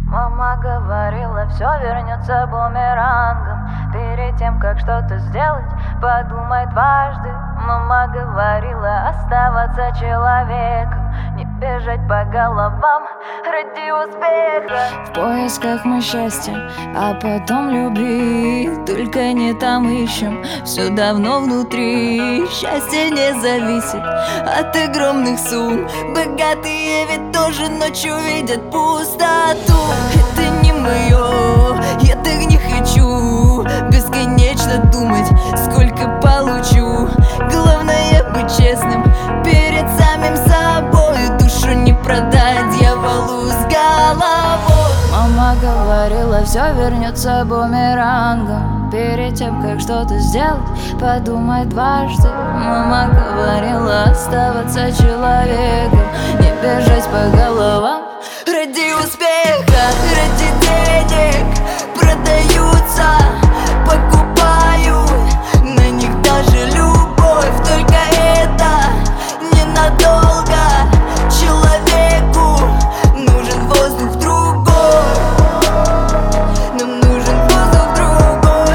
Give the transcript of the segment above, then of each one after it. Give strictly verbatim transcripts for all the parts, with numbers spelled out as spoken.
Мама говорила, все вернется бумерангом. Перед тем, как что-то сделать, подумай дважды. Мама говорила, оставаться человеком, не бежать по головам ради успеха. В поисках мы счастья, а потом любви. Только не там ищем, все давно внутри. Счастье не зависит от огромных сумм. Богатые ведь тоже ночью видят пустоту. Это не мое, я так не хочу бесконечно думать, сколько получу. Главное быть честным перед самим собой. Душу не продать дьяволу с головой. Мама говорила, все вернется бумерангом. Перед тем, как что-то сделать, подумай дважды. Мама говорила, оставаться человеком, не бежать по головам ради успеха, ради денег продаются, покупают на них даже любовь. Только это ненадолго. Человеку нужен воздух другой. Нам нужен воздух другой.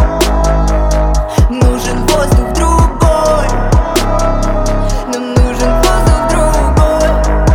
Нужен воздух другой. Нам нужен воздух другой.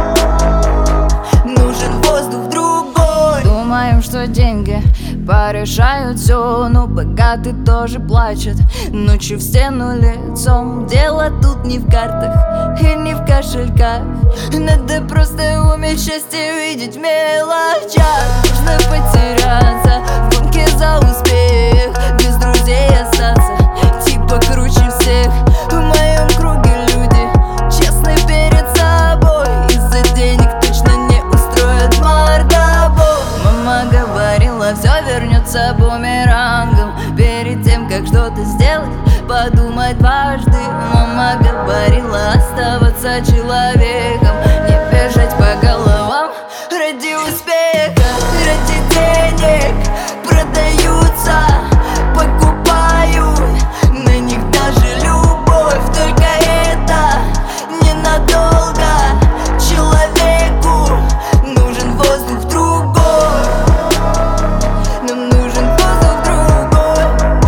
Нужен воздух другой. Думаем, что деньги порешают все, но богатый тоже плачет ночью в стену лицом. Дело тут не в картах и не в кошельках. Надо просто уметь счастье видеть в мелочах. Можно потеряться в гонке за успех, без друзей остаться, типа круче всех. В моем круге люди честны перед собой, из-за денег точно не устроят мордобой. Мама говорила, все вернется бумерангом. Перед тем, как что-то сделать, подумай дважды. Мама говорила, оставаться человеком, не бежать по головам ради успеха, ради денег продаются, покупают на них даже любовь. Только это ненадолго. Человеку нужен воздух другой. Нам нужен воздух другой.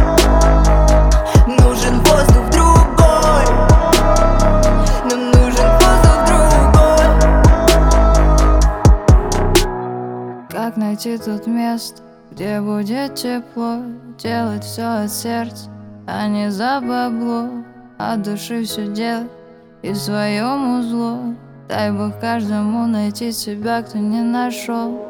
Нужен воздух другой. Нам нужен воздух другой. Как найти тут место, где будет тепло, делать все от сердца, а не за бабло, от души все делать и в своем узло. Дай Бог каждому найти себя, кто не нашел.